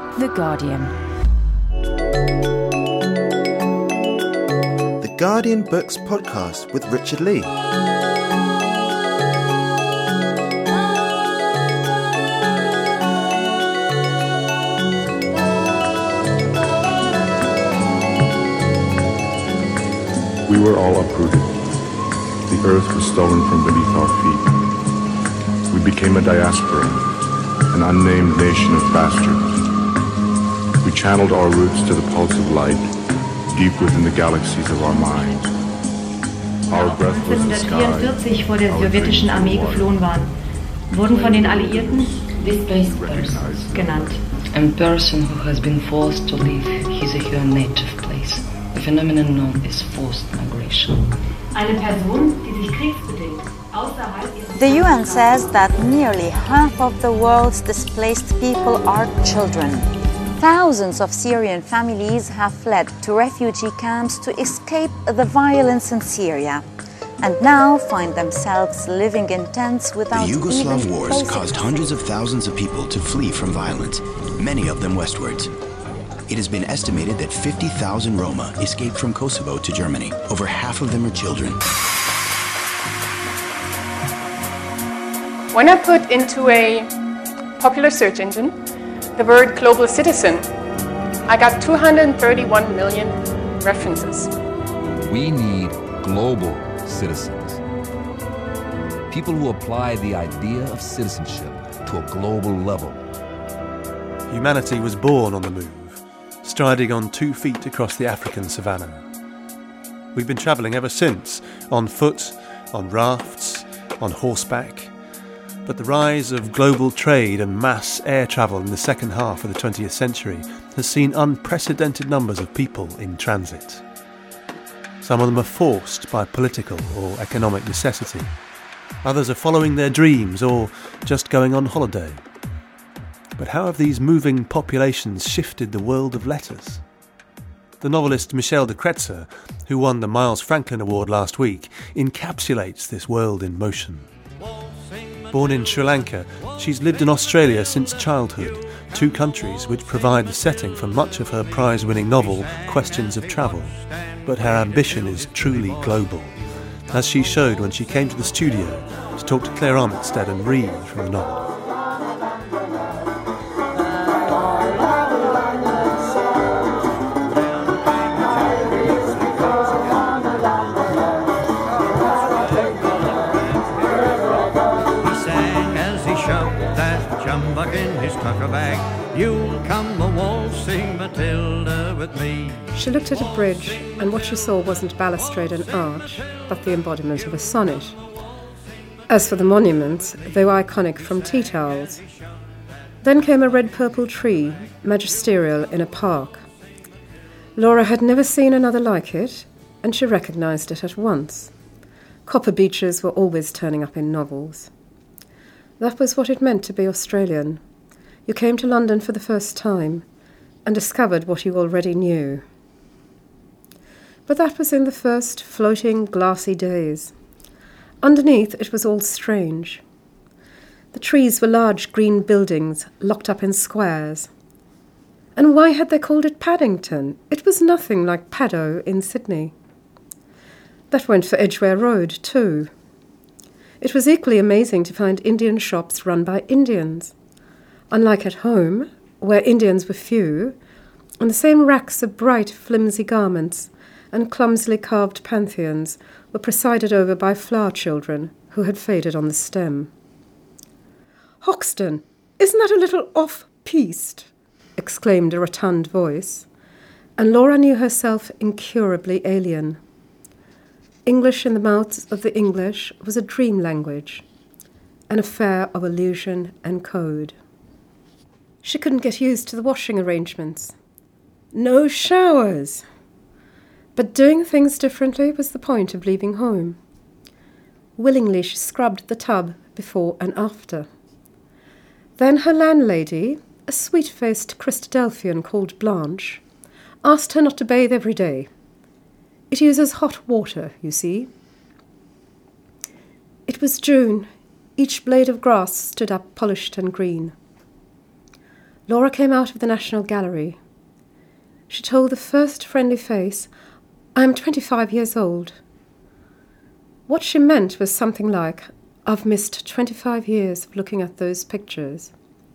The Guardian. The Guardian Books Podcast with Richard Lee. We were all uprooted. The earth was stolen from beneath our feet. We became a diaspora, an unnamed nation of bastards. We channeled our roots to the pulse of light, deep within the galaxies of our minds. Our breath was the sky. 1944 vor der sowjetischen Armee geflohen waren, wurden von den Alliierten displaced persons genannt. A person who has been forced to leave his or her native place. A phenomenon known as forced migration. Eine Person, die sich kriegsbedingt außerhalb ihres The UN says that nearly half of the world's displaced people are children. Thousands of Syrian families have fled to refugee camps to escape the violence in Syria and now find themselves living in tents without The Yugoslav even wars basic caused hundreds of thousands of people to flee from violence, many of them westwards. It has been estimated that 50,000 Roma escaped from Kosovo to Germany. Over half of them are children. When I put into a popular search engine the word global citizen, I got 231 million references. We need global citizens. People who apply the idea of citizenship to a global level. Humanity was born on the move, striding on 2 feet across the African savannah. We've been travelling ever since, on foot, on rafts, on horseback. But the rise of global trade and mass air travel in the second half of the 20th century has seen unprecedented numbers of people in transit. Some of them are forced by political or economic necessity. Others are following their dreams or just going on holiday. But how have these moving populations shifted the world of letters? The novelist Michel de Kretser, who won the Miles Franklin Award last week, encapsulates this world in motion. Born in Sri Lanka, she's lived in Australia since childhood, 2 countries which provide the setting for much of her prize-winning novel, Questions of Travel. But her ambition is truly global, as she showed when she came to the studio to talk to Claire Armitstead and read from the novel. You'll come a-waltzing Matilda with me. She looked at a bridge, and what she saw wasn't balustrade and arch, but the embodiment of a sonnet. As for the monuments, they were iconic from tea towels. Then came a red-purple tree, magisterial in a park. Laura had never seen another like it, and she recognised it at once. Copper beeches were always turning up in novels. That was what it meant to be Australian. You came to London for the first time and discovered what you already knew. But that was in the first floating, glassy days. Underneath, it was all strange. The trees were large green buildings locked up in squares. And why had they called it Paddington? It was nothing like Paddo in Sydney. That went for Edgware Road, too. It was equally amazing to find Indian shops run by Indians. Unlike at home, where Indians were few, and the same racks of bright, flimsy garments and clumsily carved pantheons were presided over by flower children who had faded on the stem. "Hoxton, isn't that a little off-piste?" exclaimed a rotund voice, and Laura knew herself incurably alien. English in the mouths of the English was a dream language, an affair of illusion and code. She couldn't get used to the washing arrangements. No showers! But doing things differently was the point of leaving home. Willingly she scrubbed the tub before and after. Then her landlady, a sweet-faced Christadelphian called Blanche, asked her not to bathe every day. It uses hot water, you see. It was June. Each blade of grass stood up polished and green. Laura came out of the National Gallery. She told the first friendly face, "I am 25 years old." What she meant was something like, "I've missed 25 years of looking at those pictures."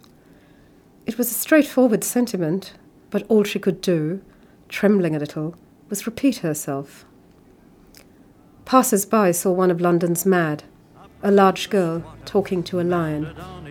It was a straightforward sentiment, but all she could do, trembling a little, was repeat herself. Passers-by saw one of London's mad, a large girl talking to a lion.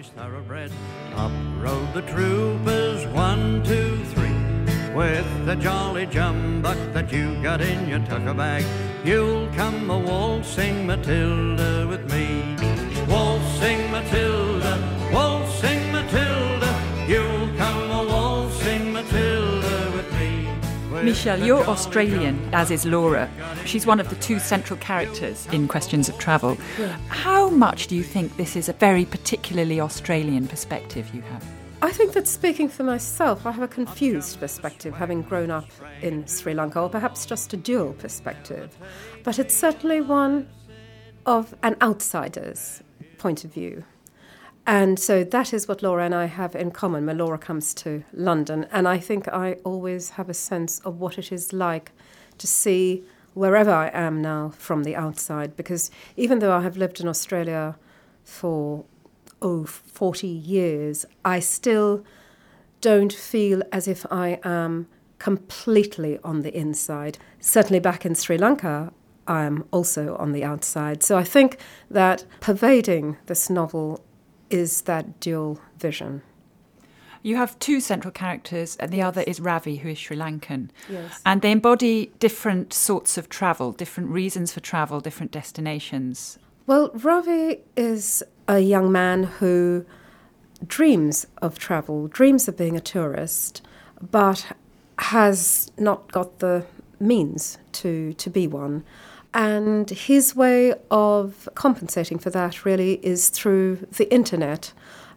Up rode the troopers, 1, 2, 3, with the jolly jumbuck that you got in your tucker bag. You'll come a waltzing Matilda with me. Waltzing Matilda, waltzing Matilda, you'll come a waltzing Matilda with me. Michelle, you're Australian, as is Laura. She's one of the two central characters in Questions of Travel. Yeah. How much do you think this is a very particularly Australian perspective you have? I think that, speaking for myself, I have a confused perspective, having grown up in Sri Lanka, or perhaps just a dual perspective. But it's certainly one of an outsider's point of view. And so that is what Laura and I have in common when Laura comes to London. And I think I always have a sense of what it is like to see wherever I am now from the outside. Because even though I have lived in Australia for 40 years, I still don't feel as if I am completely on the inside. Certainly back in Sri Lanka, I am also on the outside. So I think that pervading this novel is that dual vision. You have two central characters, and the other is Ravi, who is Sri Lankan. Yes. And they embody different sorts of travel, different reasons for travel, different destinations. Well, Ravi is a young man who dreams of travel, dreams of being a tourist, but has not got the means to be one. And his way of compensating for that really is through the internet.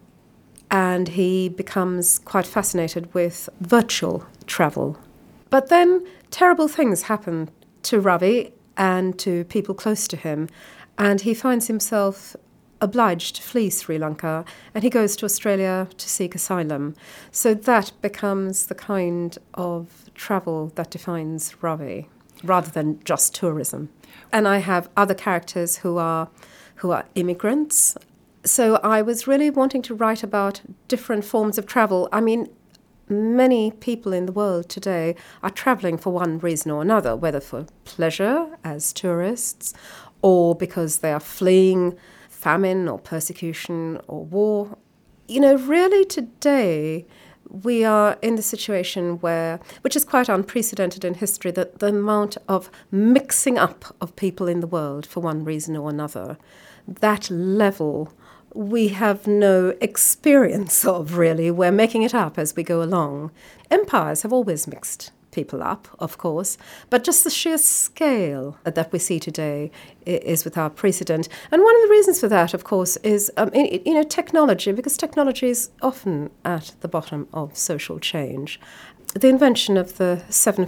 And he becomes quite fascinated with virtual travel. But then terrible things happen to Ravi and to people close to him. And he finds himself obliged to flee Sri Lanka, and he goes to Australia to seek asylum. So that becomes the kind of travel that defines Ravi, rather than just tourism. And I have other characters who are immigrants. So I was really wanting to write about different forms of travel. I mean, many people in the world today are travelling for one reason or another, whether for pleasure as tourists, or because they are fleeing famine or persecution or war. You know, really today we are in the situation which is quite unprecedented in history, that the amount of mixing up of people in the world for one reason or another, that level we have no experience of, really. We're making it up as we go along. Empires have always mixed people up, of course, but just the sheer scale that we see today is without precedent. And one of the reasons for that, of course, is technology, because technology is often at the bottom of social change. The invention of the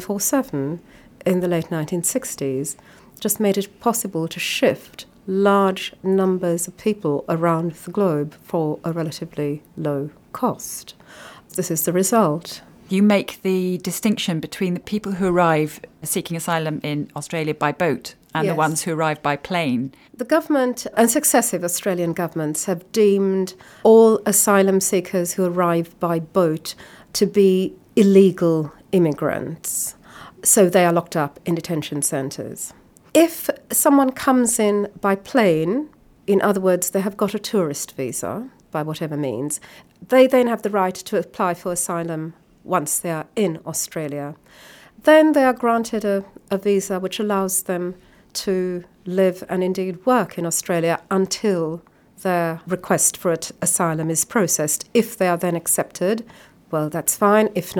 747 in the late 1960s just made it possible to shift large numbers of people around the globe for a relatively low cost. This is the result. You make the distinction between the people who arrive seeking asylum in Australia by boat and Yes. the ones who arrive by plane. The government and successive Australian governments have deemed all asylum seekers who arrive by boat to be illegal immigrants. So they are locked up in detention centres. If someone comes in by plane, in other words, they have got a tourist visa, by whatever means, they then have the right to apply for asylum once they are in Australia. Then they are granted a visa which allows them to live and indeed work in Australia until their request for asylum is processed. If they are then accepted, well, that's fine. If not,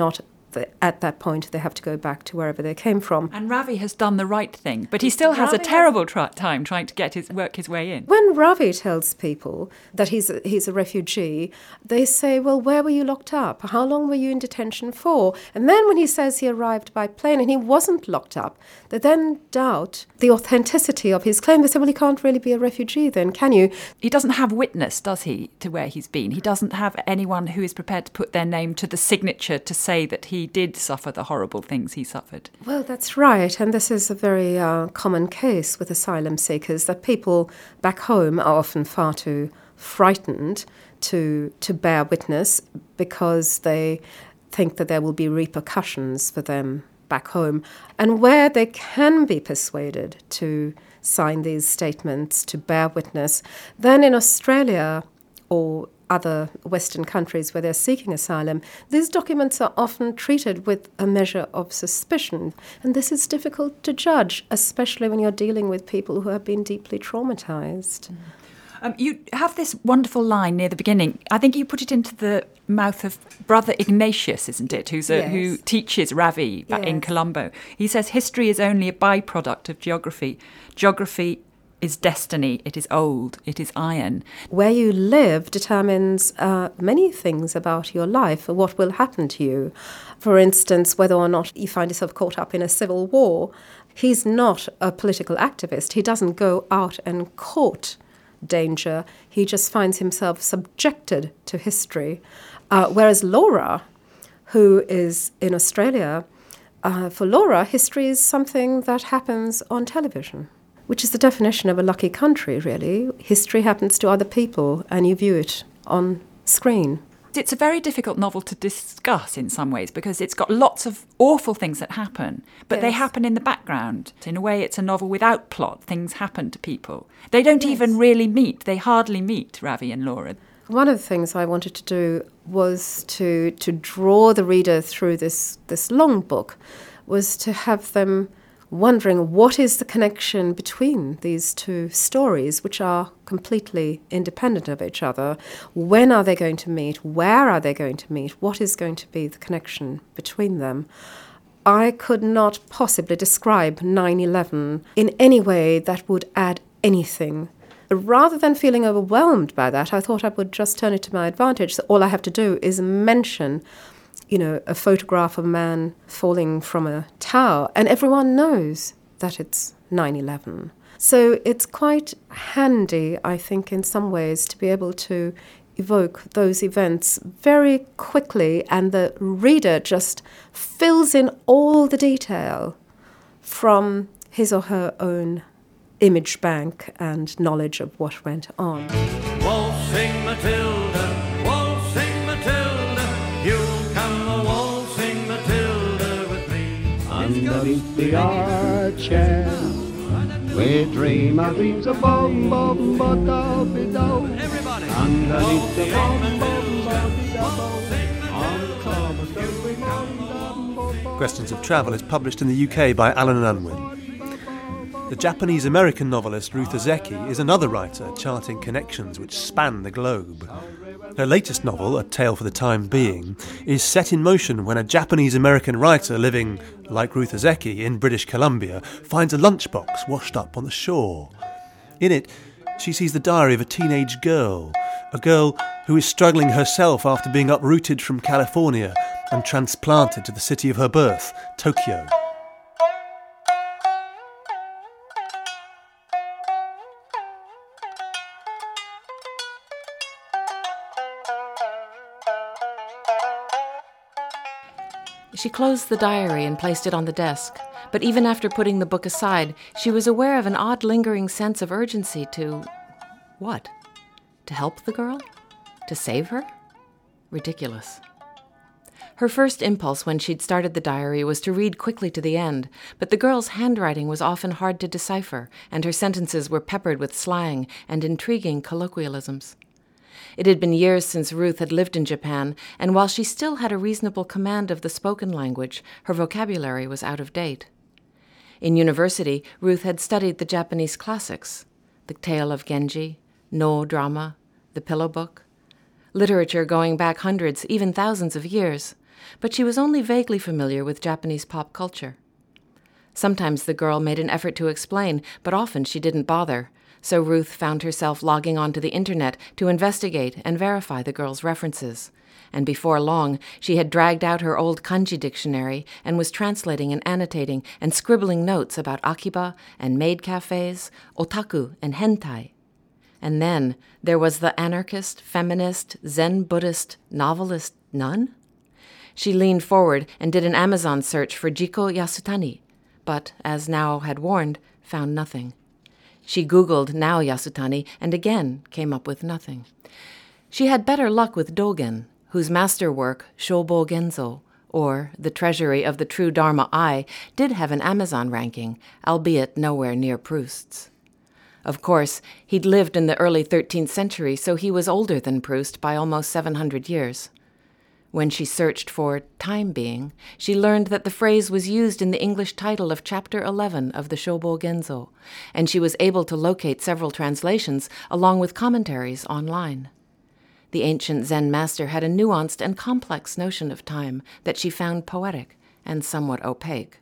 at that point they have to go back to wherever they came from. And Ravi has done the right thing, but he still has a terrible time trying to work his way in. When Ravi tells people that he's a refugee, they say, well, where were you locked up? How long were you in detention for? And then when he says he arrived by plane and he wasn't locked up, they then doubt the authenticity of his claim. They say, well, he can't really be a refugee then, can you? He doesn't have witness, does he, to where he's been? He doesn't have anyone who is prepared to put their name to the signature to say that he did suffer the horrible things he suffered. Well, that's right. And this is a very common case with asylum seekers, that people back home are often far too frightened to bear witness because they think that there will be repercussions for them back home. And where they can be persuaded to sign these statements, to bear witness, then in Australia or other Western countries where they're seeking asylum, these documents are often treated with a measure of suspicion. And this is difficult to judge, especially when you're dealing with people who have been deeply traumatized. You have this wonderful line near the beginning. I think you put it into the mouth of Brother Ignatius, isn't it, who teaches Ravi in Colombo. He says, history is only a byproduct of geography. Geography is destiny, it is old, it is iron. Where you live determines many things about your life, or what will happen to you. For instance, whether or not you find yourself caught up in a civil war. He's not a political activist. He doesn't go out and court danger. He just finds himself subjected to history. Whereas Laura, who is in Australia, for Laura, history is something that happens on television, which is the definition of a lucky country, really. History happens to other people, and you view it on screen. It's a very difficult novel to discuss in some ways because it's got lots of awful things that happen, but they happen in the background. In a way, it's a novel without plot. Things happen to people. They don't even really meet. They hardly meet, Ravi and Laura. One of the things I wanted to do was to draw the reader through this long book, was to have them wondering what is the connection between these two stories, which are completely independent of each other. When are they going to meet? Where are they going to meet? What is going to be the connection between them? I could not possibly describe 9/11 in any way that would add anything. Rather than feeling overwhelmed by that, I thought I would just turn it to my advantage. So all I have to do is mention a photograph of a man falling from a tower, and everyone knows that it's 9/11. So it's quite handy, I think, in some ways, to be able to evoke those events very quickly, and the reader just fills in all the detail from his or her own image bank and knowledge of what went on. Waltzing Matilda, you'll come a waltzing Matilda with me. Underneath the arches, we dream our dreams of bum bum ba da be do. Underneath the bum bum ba da. Questions of Travel is published in the UK by Alan Unwin. The Japanese-American novelist Ruth Ozeki is another writer charting connections which span the globe. Her latest novel, A Tale for the Time Being, is set in motion when a Japanese-American writer living, like Ruth Ozeki, in British Columbia, finds a lunchbox washed up on the shore. In it, she sees the diary of a teenage girl, a girl who is struggling herself after being uprooted from California and transplanted to the city of her birth, Tokyo. She closed the diary and placed it on the desk, but even after putting the book aside, she was aware of an odd lingering sense of urgency to... what? To help the girl? To save her? Ridiculous. Her first impulse when she'd started the diary was to read quickly to the end, but the girl's handwriting was often hard to decipher, and her sentences were peppered with slang and intriguing colloquialisms. It had been years since Ruth had lived in Japan, and while she still had a reasonable command of the spoken language, her vocabulary was out of date. In university, Ruth had studied the Japanese classics, The Tale of Genji, No drama, The Pillow Book. literature going back hundreds, even thousands of years, but she was only vaguely familiar with Japanese pop culture. Sometimes the girl made an effort to explain, but often she didn't bother, so Ruth found herself logging onto the internet to investigate and verify the girl's references. And before long, she had dragged out her old kanji dictionary and was translating and annotating and scribbling notes about akiba and maid cafes, otaku and hentai. And then there was the anarchist, feminist, Zen Buddhist novelist nun. She leaned forward and did an Amazon search for Jiko Yasutani, but, as Nao had warned, found nothing. She Googled Nao Yasutani and again came up with nothing. She had better luck with Dogen, whose masterwork, Shobo Genzo, or The Treasury of the True Dharma Eye, did have an Amazon ranking, albeit nowhere near Proust's. Of course, he'd lived in the early 13th century, so he was older than Proust by almost 700 years. When she searched for time being, she learned that the phrase was used in the English title of Chapter 11 of the Shobo Genzo, and she was able to locate several translations along with commentaries online. The ancient Zen master had a nuanced and complex notion of time that she found poetic and somewhat opaque.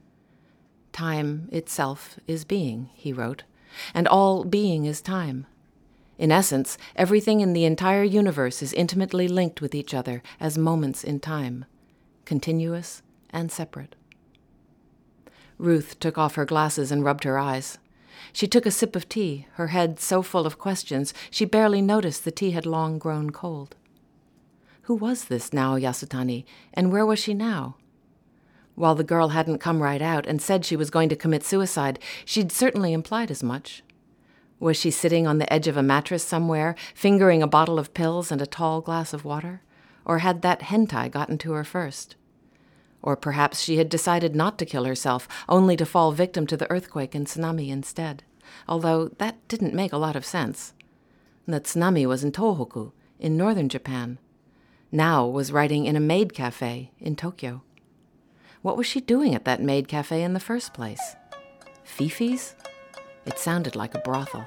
Time itself is being, he wrote, and all being is time. In essence, everything in the entire universe is intimately linked with each other as moments in time, continuous and separate. Ruth took off her glasses and rubbed her eyes. She took a sip of tea, her head so full of questions she barely noticed the tea had long grown cold. Who was this Nao Yasutani, and where was she now? While the girl hadn't come right out and said she was going to commit suicide, she'd certainly implied as much. Was she sitting on the edge of a mattress somewhere, fingering a bottle of pills and a tall glass of water? Or had that hentai gotten to her first? Or perhaps she had decided not to kill herself, only to fall victim to the earthquake and tsunami instead, although that didn't make a lot of sense. The tsunami was in Tohoku, in northern Japan. Nao was writing in a maid cafe in Tokyo. What was she doing at that maid cafe in the first place? Fifi's? It sounded like a brothel.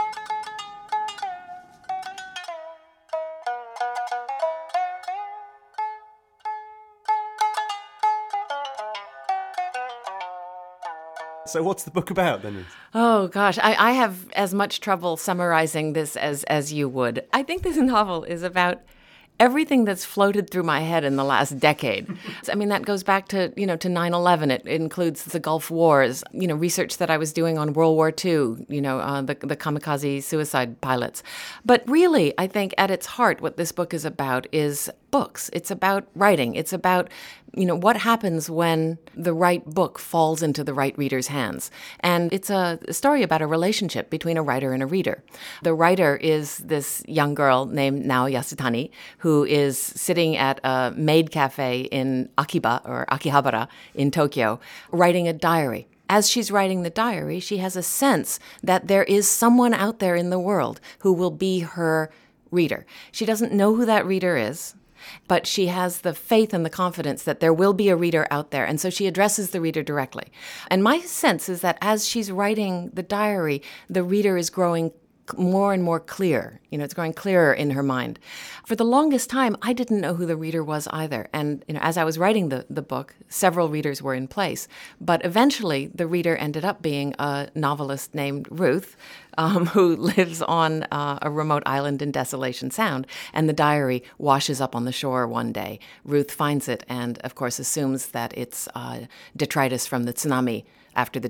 So what's the book about then? Oh, gosh, I have as much trouble summarizing this as you would. I think this novel is about everything that's floated through my head in the last decade. I mean, that goes back to 9/11. It includes the Gulf Wars, research that I was doing on World War II, the kamikaze suicide pilots. But really, I think at its heart, what this book is about is books. It's about writing. It's about, what happens when the right book falls into the right reader's hands. And it's a story about a relationship between a writer and a reader. The writer is this young girl named Nao Yasutani, who is sitting at a maid cafe in Akiba, or Akihabara, in Tokyo, writing a diary. As she's writing the diary, she has a sense that there is someone out there in the world who will be her reader. She doesn't know who that reader is, but she has the faith and the confidence that there will be a reader out there, and so she addresses the reader directly. And my sense is that as she's writing the diary, the reader is growing more and more clear. It's growing clearer in her mind. For the longest time, I didn't know who the reader was either. And, as I was writing the book, several readers were in place. But eventually, the reader ended up being a novelist named Ruth, who lives on a remote island in Desolation Sound. And the diary washes up on the shore one day. Ruth finds it and, of course, assumes that it's detritus from the tsunami after the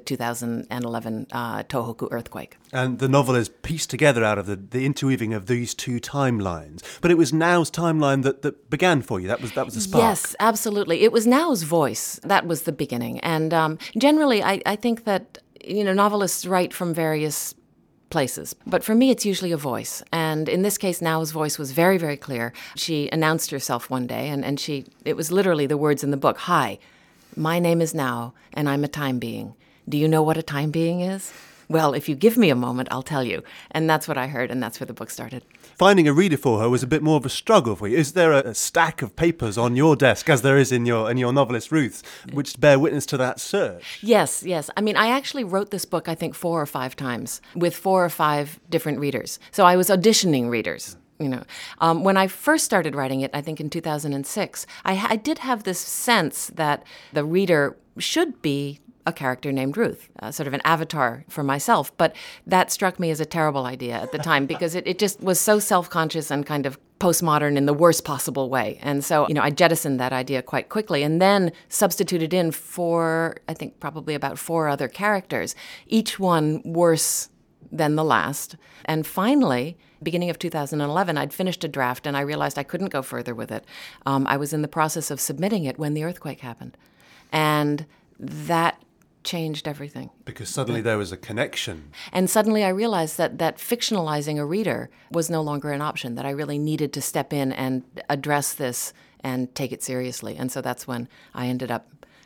2011 Tohoku earthquake. And the novel is pieced together out of the interweaving of these two timelines. But it was Nao's timeline that began for you. That was the spark. Yes, absolutely. It was Nao's voice. That was the beginning. And generally, I think that, novelists write from various places. But for me, it's usually a voice. And in this case, Nao's voice was very, very clear. She announced herself one day, and it was literally the words in the book, "Hi, my name is Nao, and I'm a time being. Do you know what a time being is? Well, if you give me a moment, I'll tell you." And that's what I heard, and that's where the book started. Finding a reader for her was a bit more of a struggle for you. Is there a stack of papers on your desk, as there is in your novelist Ruth, which bear witness to that search? Yes. I mean, I actually wrote this book, I think, 4 or 5 times with 4 or 5 different readers. So I was auditioning readers. When I first started writing it, I think in 2006, I did have this sense that the reader should be a character named Ruth, sort of an avatar for myself. But that struck me as a terrible idea at the time because it just was so self-conscious and kind of postmodern in the worst possible way. And so, I jettisoned that idea quite quickly and then substituted in I think probably about 4 other characters, each one worse than the last. And finally, beginning of 2011, I'd finished a draft and I realized I couldn't go further with it. I was in the process of submitting it when the earthquake happened. And that changed everything. Because suddenly there was a connection. And suddenly I realized that fictionalizing a reader was no longer an option, that I really needed to step in and address this and take it seriously. And so that's when I ended up,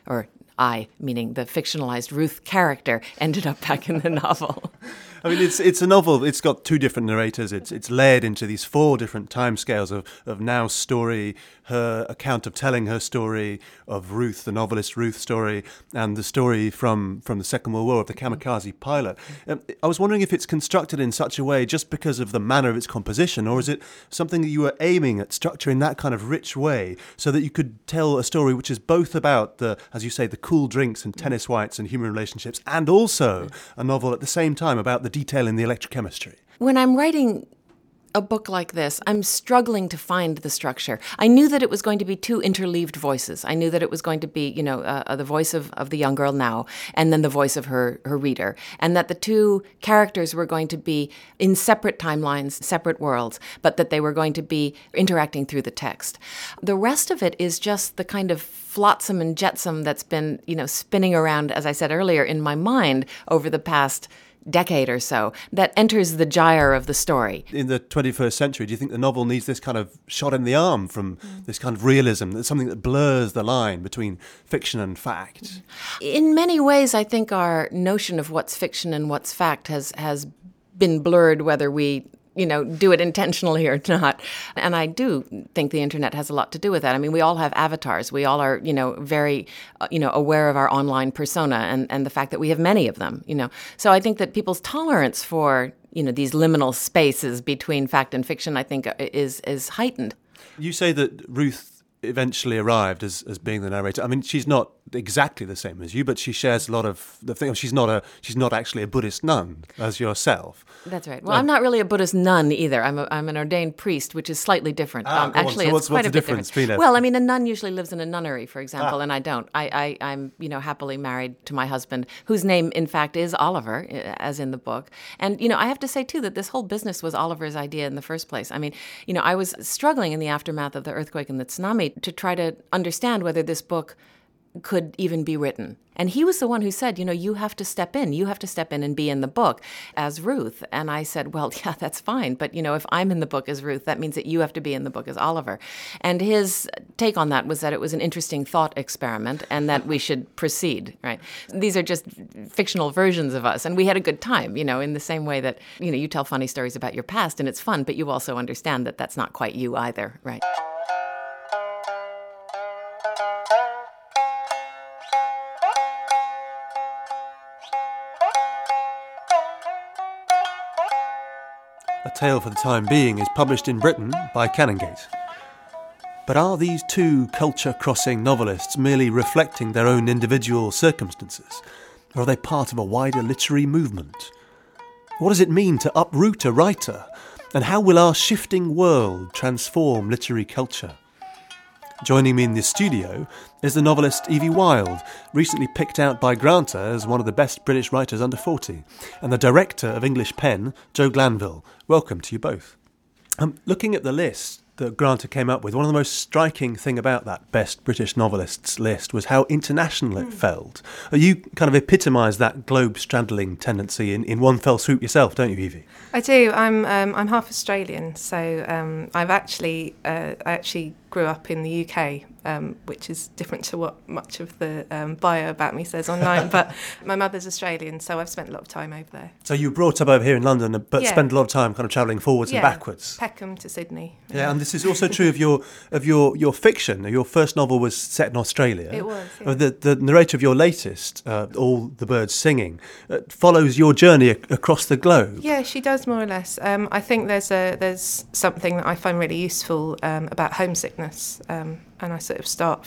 I, meaning the fictionalized Ruth character, ended up back in the novel. I mean, it's a novel. It's got 2 different narrators. It's layered into these 4 different timescales of Now's story, her account of telling her story, of Ruth, the novelist Ruth's story, and the story from the Second World War of the kamikaze pilot. I was wondering if it's constructed in such a way just because of the manner of its composition, or is it something that you were aiming at structuring that kind of rich way so that you could tell a story which is both about as you say, the cool drinks and tennis whites and human relationships, and also a novel at the same time about the detail in the electrochemistry? When I'm writing a book like this, I'm struggling to find the structure. I knew that it was going to be 2 interleaved voices. I knew that it was going to be, the voice of the young girl now, and then the voice of her reader, and that the 2 characters were going to be in separate timelines, separate worlds, but that they were going to be interacting through the text. The rest of it is just the kind of flotsam and jetsam that's been, spinning around, as I said earlier, in my mind over the past decade or so, that enters the gyre of the story. In the 21st century, do you think the novel needs this kind of shot in the arm from this kind of realism, that's something that blurs the line between fiction and fact? In many ways, I think our notion of what's fiction and what's fact has been blurred, whether we do it intentionally or not. And I do think the internet has a lot to do with that. I mean, we all have avatars. We all are, very, aware of our online persona and the fact that we have many of them, So I think that people's tolerance for, these liminal spaces between fact and fiction, I think is heightened. You say that Ruth eventually arrived as being the narrator. I mean, she's not exactly the same as you, but she shares a lot of the things. She's not actually a Buddhist nun as yourself. That's right. Well, I'm not really a Buddhist nun either. I'm an ordained priest, which is slightly different. Actually, what's quite the a bit difference? different. Well, I mean, a nun usually lives in a nunnery, for example, and I don't. I'm happily married to my husband, whose name, in fact, is Oliver, as in the book. And I have to say too that this whole business was Oliver's idea in the first place. I mean, I was struggling in the aftermath of the earthquake and the tsunami to try to understand whether this book could even be written. And he was the one who said, you have to step in. You have to step in and be in the book as Ruth. And I said, well, yeah, that's fine. But, if I'm in the book as Ruth, that means that you have to be in the book as Oliver. And his take on that was that it was an interesting thought experiment and that we should proceed, right? These are just fictional versions of us. And we had a good time, in the same way that, you tell funny stories about your past and it's fun, but you also understand that that's not quite you either, right? A Tale for the Time Being is published in Britain by Canongate. But are these 2 culture-crossing novelists merely reflecting their own individual circumstances? Or are they part of a wider literary movement? What does it mean to uproot a writer? And how will our shifting world transform literary culture? Joining me in this studio is the novelist Evie Wyld, recently picked out by Granta as one of the best British writers under 40, and the director of English Pen, Joe Glanville. Welcome to you both. Looking at the list that Granta came up with, one of the most striking thing about that Best British Novelists list was how international it felt. You kind of epitomise that globe-straddling tendency in one fell swoop yourself, don't you, Evie? I do. I'm half Australian, so I actually grew up in the UK, which is different to what much of the bio about me says online. But my mother's Australian, so I've spent a lot of time over there. So you were brought up over here in London, but spent a lot of time kind of travelling forwards and backwards. Peckham to Sydney. Yeah, and this is also true of your fiction. Your first novel was set in Australia. It was. Yeah. The narrator of your latest, All the Birds Singing, follows your journey across the globe. Yeah, she does more or less. I think there's something that I find really useful about homesickness, and I sort of start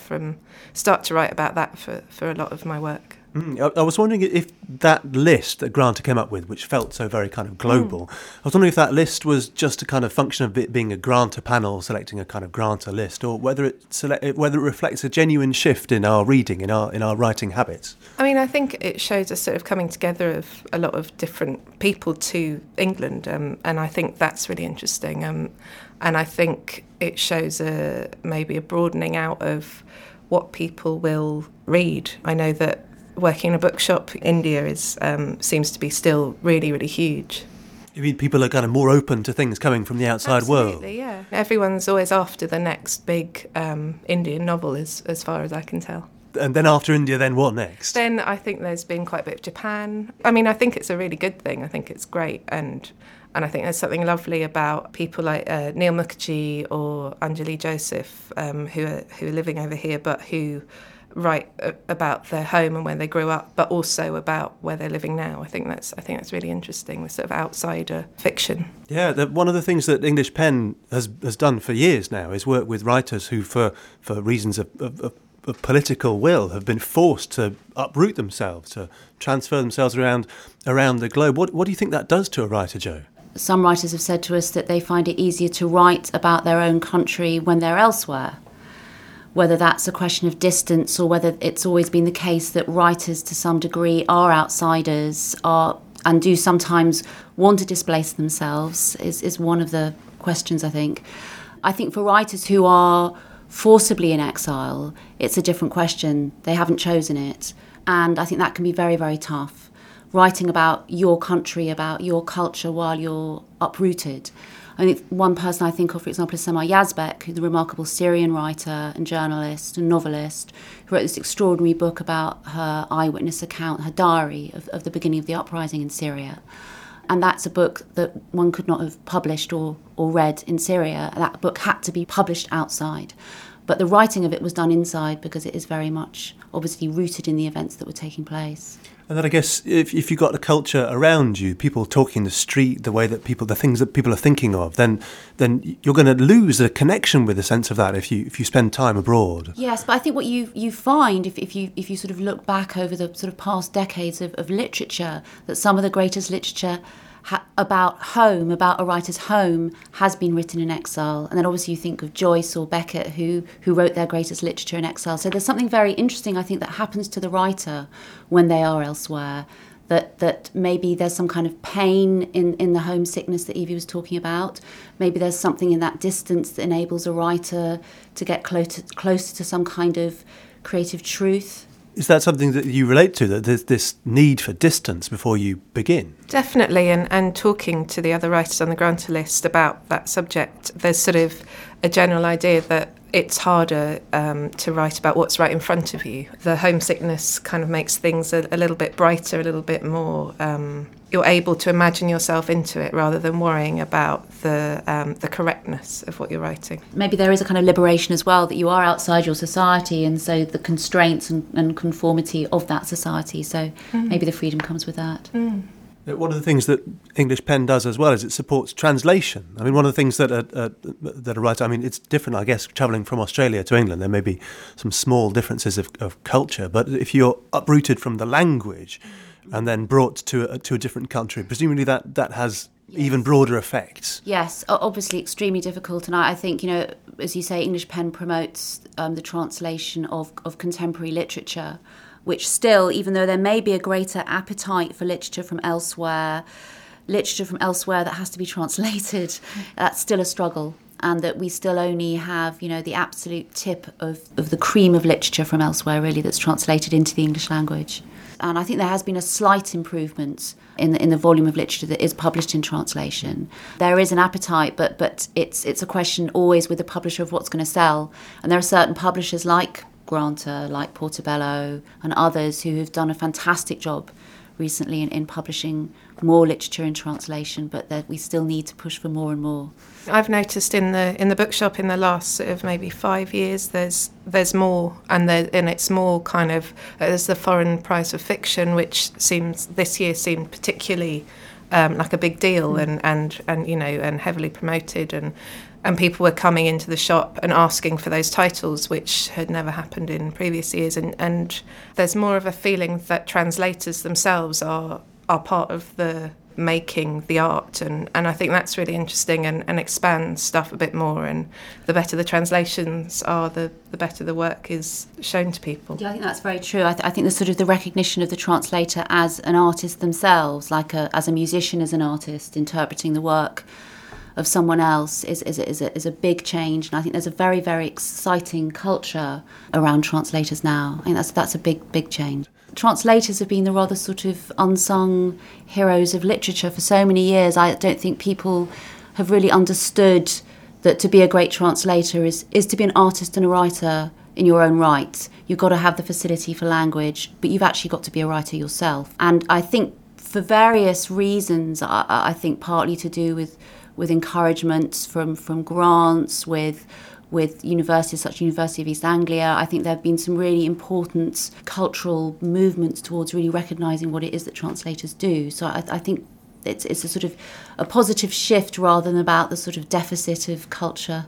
to write about that for a lot of my work. I was wondering if that list that Granta came up with, which felt so very kind of global, I was wondering if that list was just a kind of function of it being a Granta panel selecting a kind of Granta list, or whether it reflects a genuine shift in our reading, in our writing habits. I mean, I think it shows a sort of coming together of a lot of different people to England, and I think that's really interesting. And I think it shows maybe a broadening out of what people will read. I know that working in a bookshop, India seems to be still really, really huge. You mean people are kind of more open to things coming from the outside world? Absolutely, yeah. Everyone's always after the next big Indian novel, as far as I can tell. And then after India, then what next? Then I think there's been quite a bit of Japan. I mean, I think it's a really good thing. I think it's great. And I think there's something lovely about people like Neil Mukherjee or Anjali Joseph, who are living over here, but who write about their home and where they grew up, but also about where they're living now. I think that's really interesting, the sort of outsider fiction. Yeah, one of the things that English Pen has done for years now is work with writers who, for reasons of political will, have been forced to uproot themselves, to transfer themselves around the globe. What do you think that does to a writer, Jo? Some writers have said to us that they find it easier to write about their own country when they're elsewhere. Whether that's a question of distance or whether it's always been the case that writers to some degree are outsiders and do sometimes want to displace themselves is one of the questions, I think. I think for writers who are forcibly in exile, it's a different question. They haven't chosen it. And I think that can be very, very tough. Writing about your country, about your culture while you're uprooted. I think one person I think of, for example, is Samar Yazbek, who's a remarkable Syrian writer and journalist and novelist, who wrote this extraordinary book about her eyewitness account, her diary of the beginning of the uprising in Syria. And that's a book that one could not have published or read in Syria. That book had to be published outside. But the writing of it was done inside because it is very much obviously rooted in the events that were taking place. And then I guess if you've got a culture around you, people talking the street, the things that people are thinking of, then you're going to lose a connection with a sense of that if you spend time abroad. Yes, but I think what you find if you sort of look back over the sort of past decades of literature, that some of the greatest literature about home, about a writer's home, has been written in exile. And then obviously you think of Joyce or Beckett, who wrote their greatest literature in exile. So there's something very interesting, I think, that happens to the writer when they are elsewhere, that maybe there's some kind of pain in the homesickness that Evie was talking about. Maybe there's something in that distance that enables a writer to get closer to some kind of creative truth. Is that something that you relate to, that there's this need for distance before you begin? Definitely, and talking to the other writers on the Granta list about that subject, there's sort of a general idea that it's harder to write about what's right in front of you. The homesickness kind of makes things a little bit brighter, a little bit more... you're able to imagine yourself into it rather than worrying about the correctness of what you're writing. Maybe there is a kind of liberation as well, that you are outside your society, and so the constraints and conformity of that society. So maybe the freedom comes with that. One of the things that English Pen does as well is it supports translation. I mean, one of the things that a writer, I mean, it's different, I guess, travelling from Australia to England. There may be some small differences of culture, but if you're uprooted from the language and then brought to a different country, presumably that has even broader effects. Yes, obviously extremely difficult. And I think, as you say, English Pen promotes the translation of contemporary literature, which still, even though there may be a greater appetite for literature from elsewhere that has to be translated, that's still a struggle. and that we still only have, the absolute tip of the cream of literature from elsewhere, really, that's translated into the English language. And I think there has been a slight improvement in the volume of literature that is published in translation. There is an appetite, but it's a question always with the publisher of what's going to sell. And there are certain publishers like Granta, like Portobello, and others who have done a fantastic job recently in publishing more literature in translation, but that we still need to push for more and more. I've noticed in the bookshop in the last sort of maybe 5 years, there's more, and it's more kind of there's the foreign prize of fiction, which this year seemed particularly like a big deal and heavily promoted, and people were coming into the shop and asking for those titles, which had never happened in previous years. And there's more of a feeling that translators themselves are part of the making the art. And I think that's really interesting and expands stuff a bit more. And the better the translations are, the better the work is shown to people. Yeah, I think that's very true. I think the sort of the recognition of the translator as an artist themselves, like as a musician, as an artist, interpreting the work of someone else is a big change, and I think there's a very, very exciting culture around translators now. I think that's a big change. Translators have been the rather sort of unsung heroes of literature for so many years. I don't think people have really understood that to be a great translator is to be an artist and a writer in your own right. You've got to have the facility for language, but you've actually got to be a writer yourself. And I think for various reasons, I think partly to do with encouragements from grants, with universities such as University of East Anglia. I think there have been some really important cultural movements towards really recognising what it is that translators do. So I think it's a sort of a positive shift rather than about the sort of deficit of culture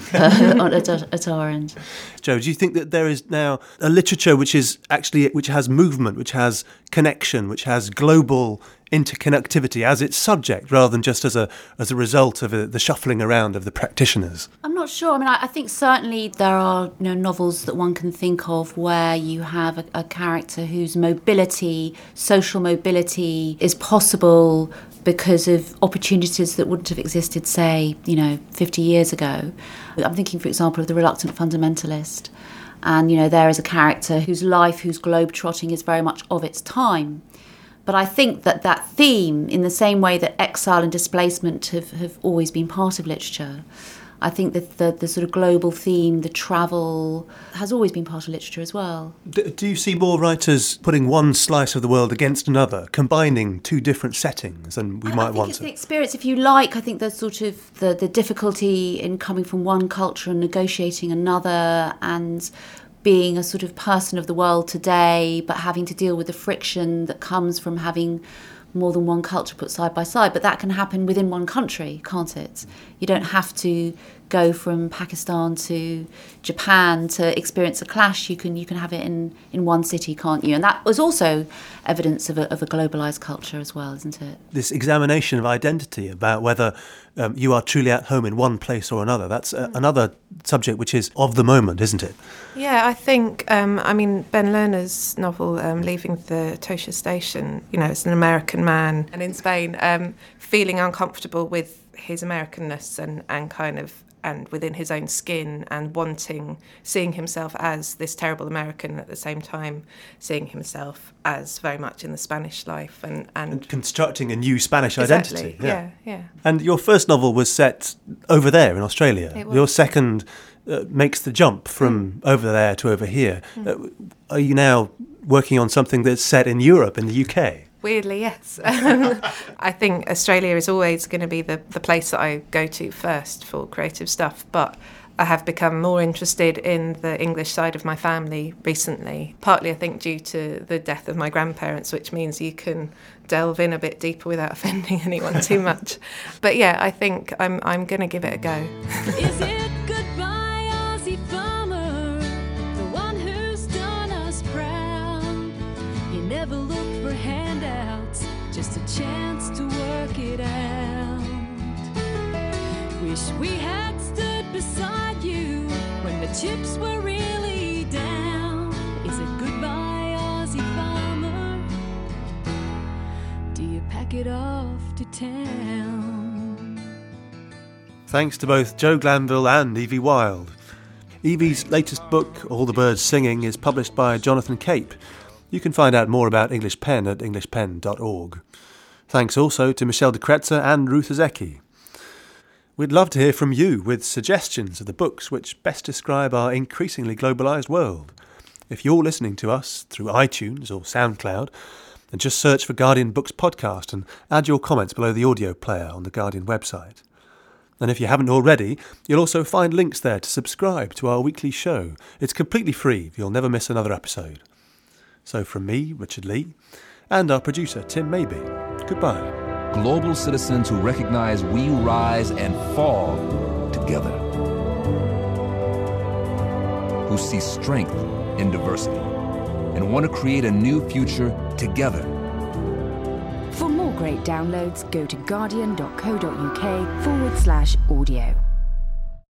at our end. Jo, do you think that there is now a literature which has movement, which has connection, which has global interconnectivity as its subject, rather than just as a result of the shuffling around of the practitioners? I'm not sure. I mean, I think certainly there are novels that one can think of where you have a character whose mobility, social mobility, is possible because of opportunities that wouldn't have existed, say, 50 years ago. I'm thinking, for example, of The Reluctant Fundamentalist. And, there is a character whose life, whose globe-trotting is very much of its time. But I think that theme, in the same way that exile and displacement have always been part of literature, I think that the sort of global theme, the travel, has always been part of literature as well. Do you see more writers putting one slice of the world against another, combining two different settings than we might want to? I think it's the experience, if you like. I think there's sort of the difficulty in coming from one culture and negotiating another, and being a sort of person of the world today, but having to deal with the friction that comes from having more than one culture put side by side. But that can happen within one country, can't it? You don't have to go from Pakistan to Japan to experience a clash. You can have it in one city, can't you? And that was also evidence of a globalised culture as well, isn't it? This examination of identity, about whether you are truly at home in one place or another, that's another subject which is of the moment, isn't it? Yeah, I think, Ben Lerner's novel, Leaving the Atocha Station, it's an American man, and in Spain, feeling uncomfortable with his Americanness and within his own skin, and seeing himself as this terrible American, at the same time seeing himself as very much in the Spanish life and constructing a new Spanish identity. Yeah. And your first novel was set over there in Australia. It was. Your second makes the jump from over there to over here. Are you now working on something that's set in Europe, in the UK? Weirdly, yes. I think Australia is always going to be the place that I go to first for creative stuff, but I have become more interested in the English side of my family recently, partly I think due to the death of my grandparents, which means you can delve in a bit deeper without offending anyone too much. But yeah, I think I'm going to give it a go. Is it goodbye, Aussie farmer, the one who's done us proud? He never looked for handouts, just a chance to work it out. Wish we had stood beside you when the chips were really down. Is it goodbye, Aussie farmer? Do you pack it off to town? Thanks to both Joe Glanville and Evie Wild. Evie's latest book, All the Birds Singing, is published by Jonathan Cape. You can find out more about English Pen at englishpen.org. Thanks also to Michelle de Kretzer and Ruth Ozeki. We'd love to hear from you with suggestions of the books which best describe our increasingly globalised world. If you're listening to us through iTunes or SoundCloud, then just search for Guardian Books Podcast and add your comments below the audio player on the Guardian website. And if you haven't already, you'll also find links there to subscribe to our weekly show. It's completely free, you'll never miss another episode. So from me, Richard Lee, and our producer, Tim Maybe, goodbye. Global citizens who recognize we rise and fall together. Who see strength in diversity and want to create a new future together. For more great downloads, go to guardian.co.uk/audio.